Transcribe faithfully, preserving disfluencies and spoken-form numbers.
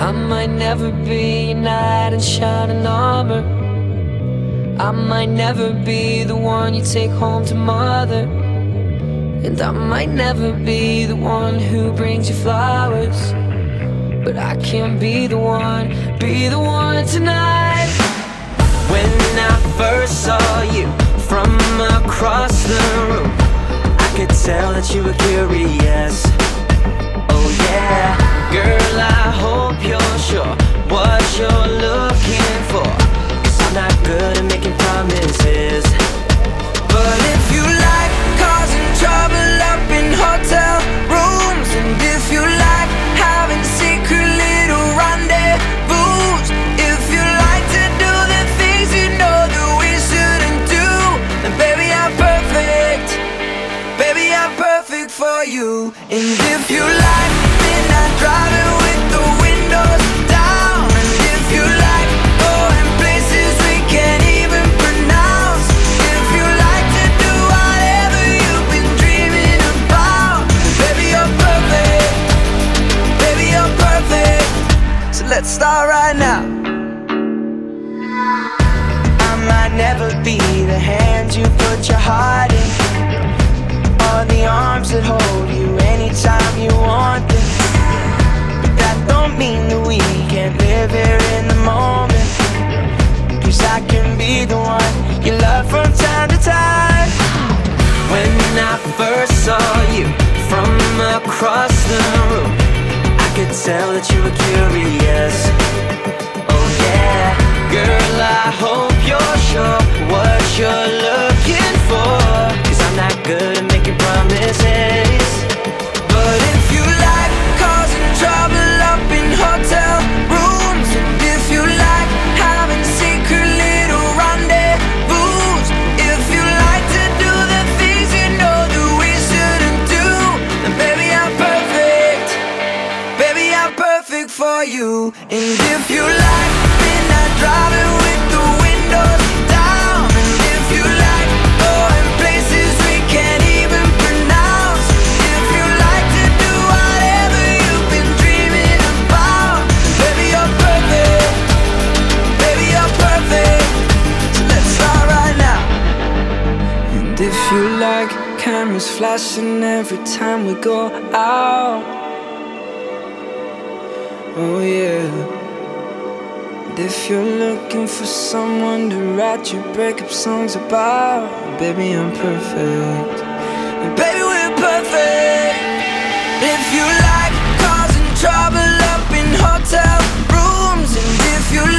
I might never be a knight in shining armor. I might never be the one you take home to mother. And I might never be the one who brings you flowers, but I can be the one, be the one tonight. When I first saw you from across the room, I could tell that you were curious. Oh yeah, girl, I hope you're sure what you're looking for, 'cause I'm not good at making promises. But if you like causing trouble up in hotel rooms, and if you like having secret little rendezvous, if you like to do the things you know that we shouldn't do, then baby, I'm perfect. Baby, I'm perfect for you. And if you like midnight driving with the windows down, and if you like going places we can't even pronounce, if you like to do whatever you've been dreaming about, baby, you're perfect. Baby, you're perfect. So let's start right now. I might never be the hand you put your heart in, or the arms that hold you anytime you want them, but that don't mean that we can't live here in the moment. 'Cause I can be the one you love from time to time. When I first saw you from across the room, I could tell that you were curious. Oh yeah, girl, I hope you're sure what you're looking for, 'cause I'm not good at making promises. But if you like causing trouble up in hotel rooms, and if you like having secret little rendezvous, if you like to do the things you know that we shouldn't do, then baby, I'm perfect. Baby, I'm perfect for you. And if you like midnight driving with the windows down, and if you like going places we can't even pronounce, if you like to do whatever you've been dreaming about, baby, you're perfect. Baby, you're perfect. So let's start right now. And if you like cameras flashing every time we go out, oh yeah. And if you're looking for someone to write your breakup songs about, baby, I'm perfect. And baby, we're perfect. If you like causing trouble up in hotel rooms, and if you